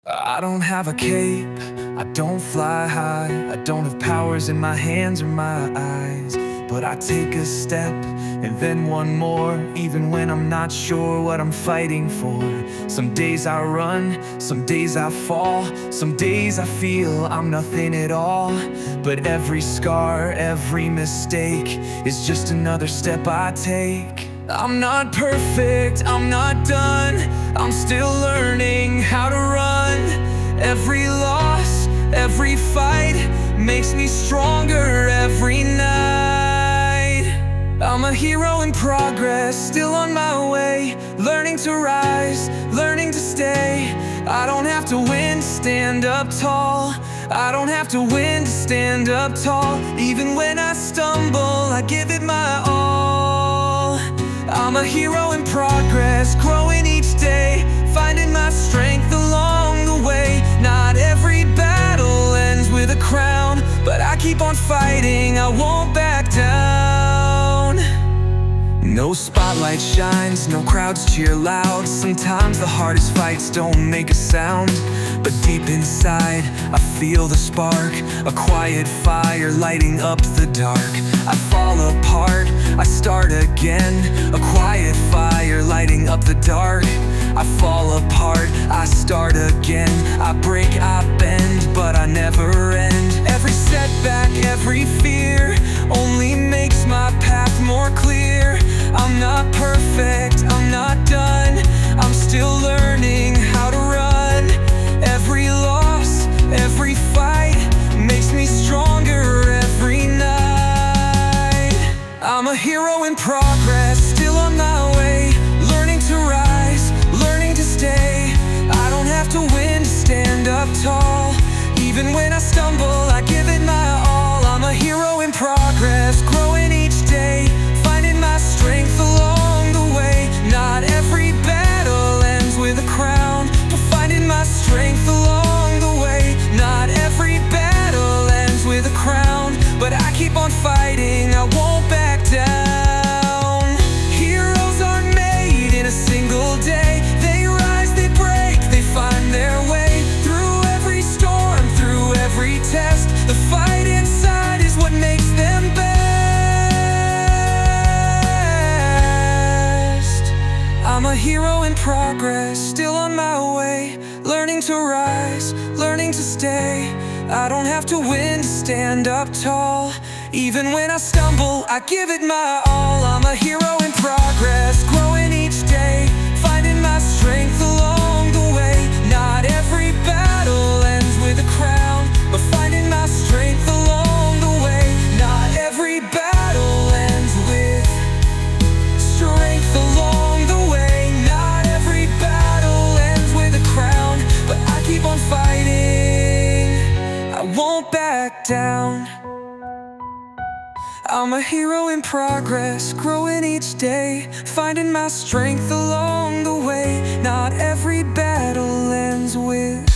I don't have a cape, I don't fly high, I don't have powers in my hands or my eyes. But I take a step and then one more, even when I'm not sure what I'm fighting for. Some days I run, some days I fall, some days I feel I'm nothing at all. But every scar, every mistake is just another step I take. I'm not perfect, I'm not done, I'm still learning how to run. Every loss, every fight makes me stronger every night. I'm a hero in progress, still on my way, learning to rise, learning to stay. I don't have to win to stand up tall, I don't have to win to stand up tall. Even when I stumble, I give it my all. I'm a hero in progress, growing each day, finding my strength along the way. Not every battle ends with a crown, but I keep on fighting, I won't back down. No spotlight shines, no crowds cheer loud. Sometimes the hardest fights don't make a sound, but deep inside I feel the spark, a quiet fire lighting up the dark. I fall apart, I start again, a quiet fire lighting up the dark. I fall apart, I start again, I break, I bend, but I never end. Every setback, every fear only makes my path more clear. I'm not perfect, I'm not done, I'm still learning how to run. Every loss, every fight makes me stronger every night. I'm a hero in progress, still on my way, learning to rise, learning to stay. I don't have to win to stand up tall, even when I stumble, I give it my all. I'm a hero in progress, growing each day, finding my strength along the way. Not every battle ends with a crown, but finding my strength along the way. Not every battle ends with a crown, but I keep on fighting, I won't back down. Heroes aren't made in a single day, they rise, they break, they find their way. Through every storm, through every test, the fight inside is what makes them best. I'm a hero in progress, still on my way, learning to rise, learning to stay. I don't have to win to stand up tall, even when I stumble, I give it my all. I'm a hero in progress, growing each day, finding my strength along the way. Not every battle ends with a crown, but finding my strength along the way. Not every battle ends with strength along the way. Not every battle ends with a crown, but I keep on fighting, I won't back down. I'm a hero in progress, growing each day, finding my strength along the way. Not every battle ends with